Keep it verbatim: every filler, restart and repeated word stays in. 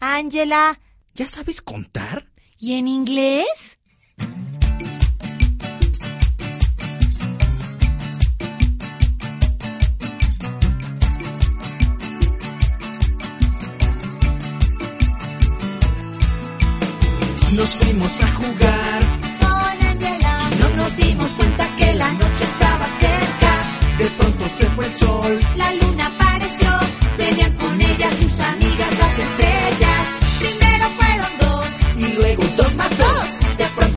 Ángela, ¿ya sabes contar? ¿y en inglés? Nos fuimos a jugar Con Ángela. y no nos dimos cuenta que la noche estaba cerca. De pronto se fue el sol. La luna